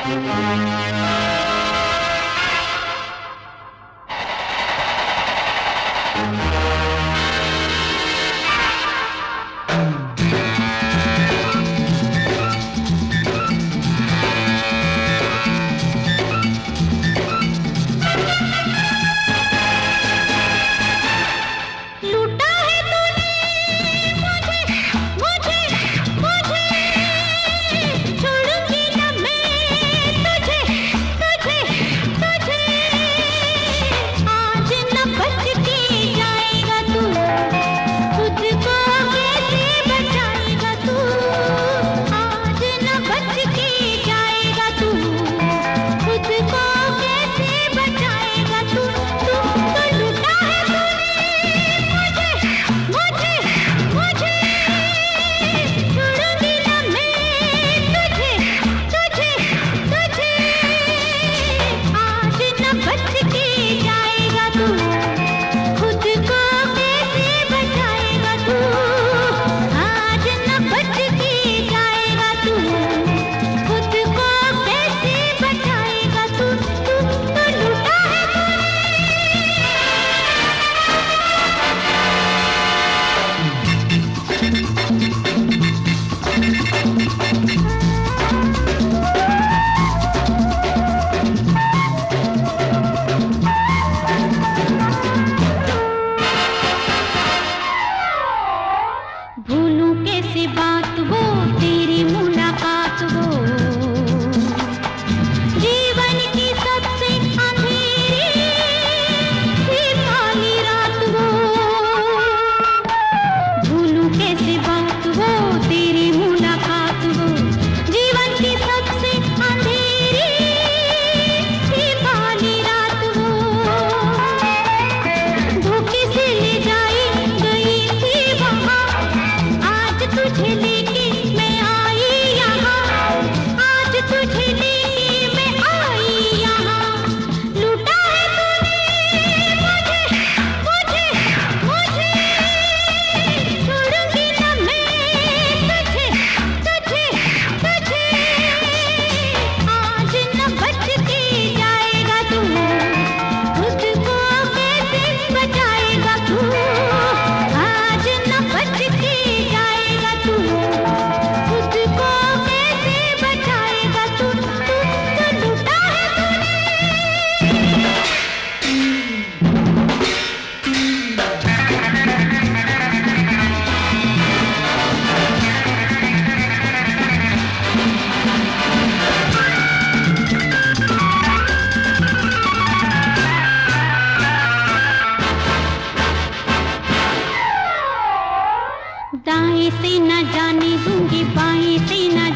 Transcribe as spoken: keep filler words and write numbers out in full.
भूलूं कैसे बात वो तेरी मुलाकात वो जीवन की सबसे अंधेरी थी काली रात वो। भूलूं कैसे बात वो तेरी मुलाकात वो जीवन की सबसे अंधेरी थी काली रात वो। धोखे से ले जाई गई थी वहाँ, तुझे लेके मैं आई यहाँ, आज तुझे लेके मैं आई यहाँ। लूटा है तूने मुझे मुझे मुझे, छोड़ूंगी न मैं तुझे तुझे तुझे। आज न बच के जाएगा तू, खुद को कैसे बचाएगा तू। आज न बच के जाएगा तू, खुद को कैसे बचाएगा तू। तू तो लूटा है दाएं से न जाने दूंगी, बाएं से न